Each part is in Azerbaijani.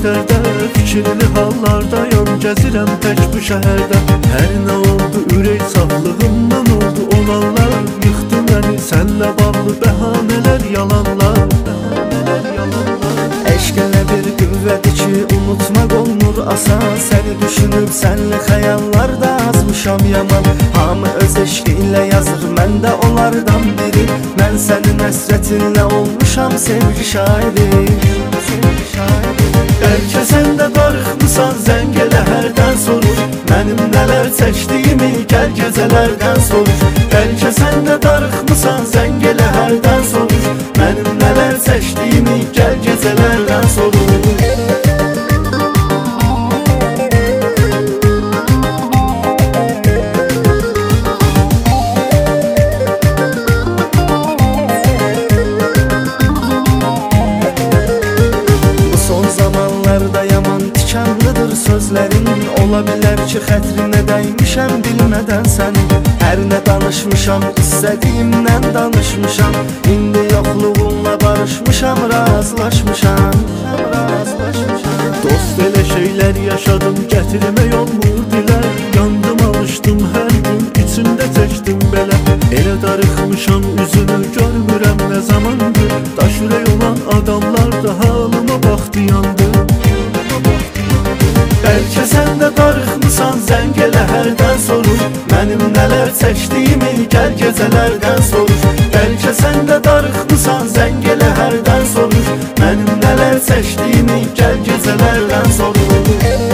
xətərdə, fikirli hallardayam, gəzirəm tək bu şəhərdə. Hər nə oldu, ürək saflığımdan oldu olanlar, yıxdı məni sənlə bağlı bəhanələr, yalanlar. Eşq elə bir qüvvədir ki, unutmaq olmur asan. Səni düşünüb sənli xəyallarda azmışam yaman. Hamı öz eşqi ilə yazır, mən də onlardan biri. Mən sənin həsrətinlə olmuşam sevgi şairi. Bəlkə sən də darıxmısan, zəng elə hərdən soruş. Mənim nələr çəkdiyimi gəl gecələrdən soruş. Bəlkə sən də darıxmısan, zəng elə hərdən soruş. Mənim nələr çəkdiyimi gəl gecələrdən soruş. Sözlərin ola bilər ki, xətrinə dəymişəm bilmədən sənin. Hər nə danışmışam, istədiyimdən danışmışam. İndi yoxluğunla barışmışam, razılaşmışam. Dost elə şeylər yaşadım, gətirmək olmur dilər. Yandım, alışdım, hər gün içimdə çəkdim belə. Elə darıxmışam, üzünü görmürəm nə zamandır. Daş ürək olan adamlar da halıma baxdı, yandı. Bəlkə sən də darıxmısan, zəng elə hərdən soruş. Mənim nələr çəkdiyimi gəl gecələrdən soruş. Bəlkə sən də darıxmısan, zəng elə hərdən soruş. Mənim nələr çəkdiyimi gəl gecələrdən soruş.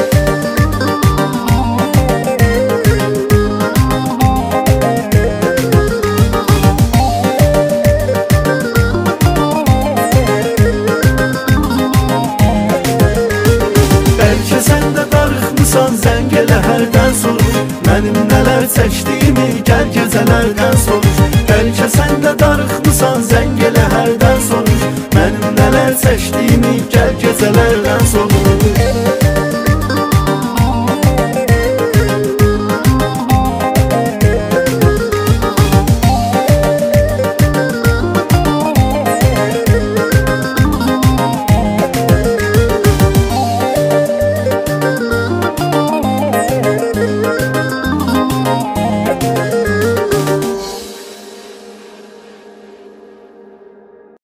Zəng elə hərdən soruş. Mənim nələr çəkdiyimi gəl gecələrdən soruş. Bəlkə sən də darıxmısan, zəng elə hərdən soruş.